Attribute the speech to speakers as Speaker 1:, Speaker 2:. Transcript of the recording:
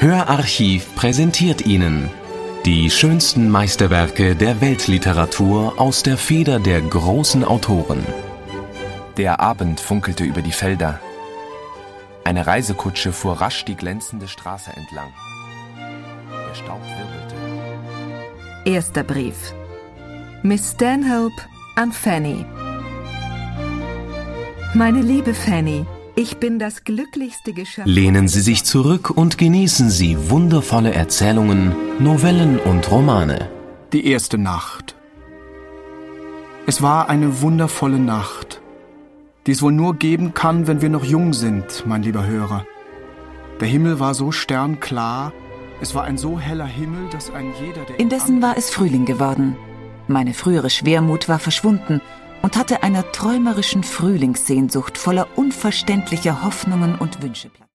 Speaker 1: Hörarchiv präsentiert Ihnen die schönsten Meisterwerke der Weltliteratur aus der Feder der großen Autoren.
Speaker 2: Der Abend funkelte über die Felder. Eine Reisekutsche fuhr rasch die glänzende Straße entlang. Der Staub wirbelte.
Speaker 3: Erster Brief. Miss Stanhope an Fanny. Meine liebe Fanny, ich bin das glücklichste Geschöpf.
Speaker 1: Lehnen Sie sich zurück und genießen Sie wundervolle Erzählungen, Novellen und Romane.
Speaker 4: Die erste Nacht. Es war eine wundervolle Nacht, die es wohl nur geben kann, wenn wir noch jung sind, mein lieber Hörer. Der Himmel war so sternklar, es war ein so heller Himmel, dass ein jeder, der...
Speaker 5: Indessen war es Frühling geworden. Meine frühere Schwermut war verschwunden und hatte einer träumerischen Frühlingssehnsucht voller unverständlicher Hoffnungen und Wünsche Platz.